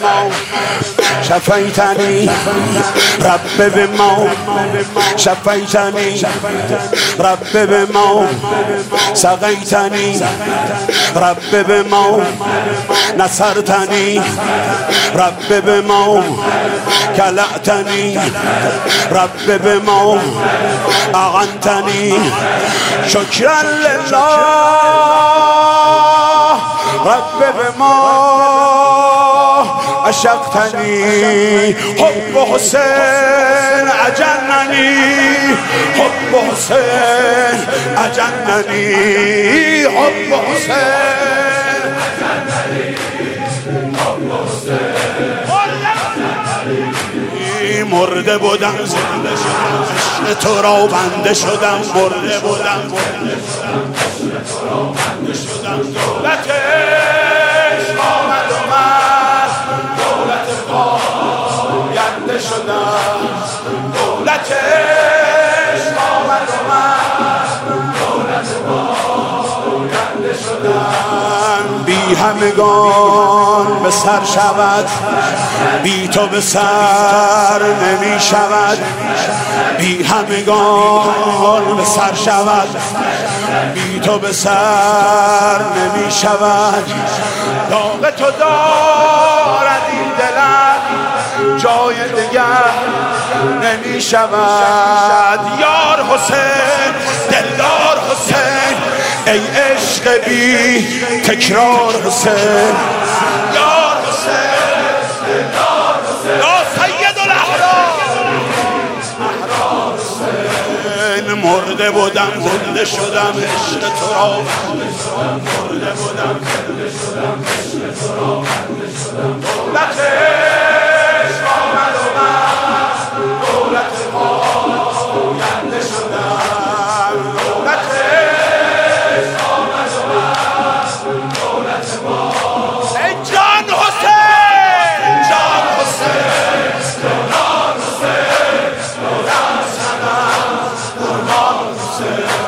بما شفيتني رب بما شفيتني رب بما سقيتني رب بما نصرتني رب بما كلأتني رب بما أعنتني شكرا لله رب بما عشقتني حب حسين أجنني حب حسين أجنني حب حسين أجنني حب حسين مرده بودم زنده شدم عشق تو را بنده شدم مرده بودم زنده شدم عشق تو را بنده شدم دولت عشق آمد و من دولت پاینده شدم دولت عشق آمد و من دولت پاینده شدم بی همگان به سر شود بی تو به سر نمی شود بی همگان به سر شود بی تو به سر نمی شود داغ تو دارد این دلم جای دیگر نمی شود یار حسین دلدار حسین ای عشق بی تکرار حسین یار حسین دلدار حسین یا سید الاحرار حسین مرده بودم زنده شدم عشق تو را مرده بودم زنده شدم عشق تو را بنده شدم دولت عشق آمد و من دولت پاینده شدم دولت عشق آمد و من دولت پاینده ای جان حسین جان حسین جان حسین قربان حسین